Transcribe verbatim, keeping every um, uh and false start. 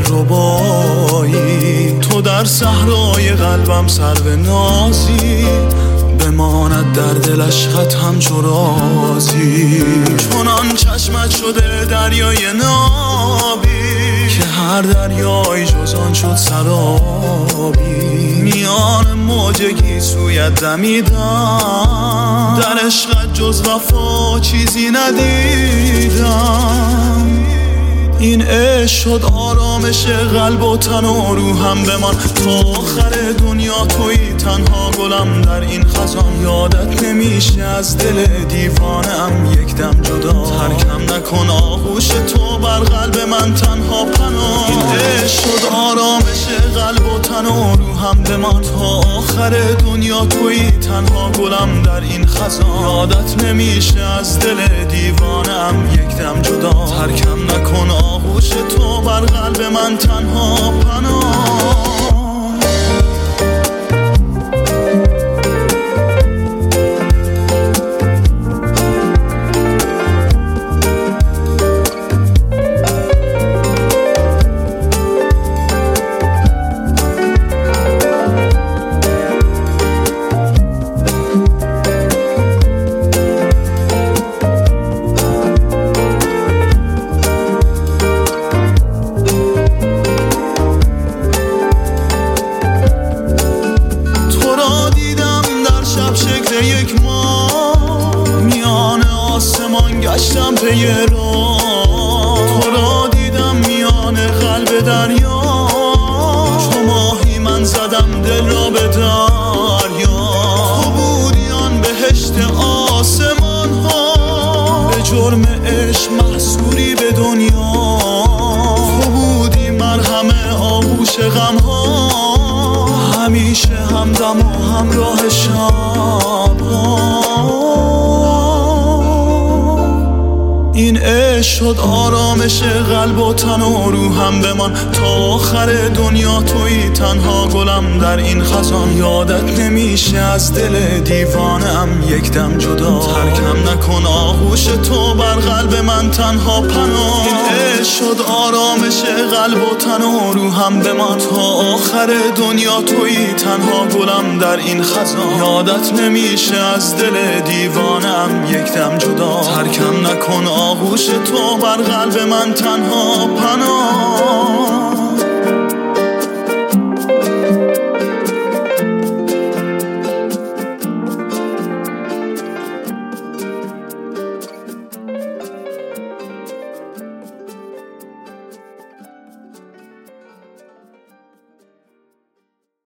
مهربایی، تو در صحرای قلبم سرو نازی، بماند در دل عشقت همچو رازی. چنان چشمت شده دریای نابی که هر دریای جز آن شد سرابی. میان موج سویت دمیدم، در عشقت جز وفا چیزی ندیدم. این عشق شد آرامش قلب و تن و روحم، بمان تا آخر دنیا تویی تنها گلم در این خزان. یادت نمیشه از دل دیوانم یک دم جدا، ترکم نکن آغوش تو بر قلب من تنها پناه. این عشق شد آرامش قلب و تن و روحم، بمان تا آخر دنیا تویی تنها گلم در این خزان. یادت نمیشه از دل دیوانم یک دم جدا، ترکم نکن آغوش تو بر قلب من تنها پناه. یک ماه میان آسمان گشتم پی راه، تو را دیدم میان قلب دریا. چو ماهی من زدم دل را به دریا، تو بودی آن بهشت آسمان ها، به جرم عشق محصوری به دنیا. تو بودی مرهم آغوش غم ها، همیشه همدم و همراه شب ها. این عشق شد آرامش قلب و تن و روحم، بمان تا آخر دنیا تویی تنها گلم در این خزان. یادت نمیشه از دل دیوانم یک دم جدا، ترکم نکن آغوش تو بر قلب من تنها پناه. این عشق شد آرامش قلب و تن و روحم، بمان تا آخر دنیا تویی تنها گلم در این خزان. یادت نمیشه از دل دیوانم یک دم جدا، ترکم نکن آغوش تو بر قلب من تنها پناه.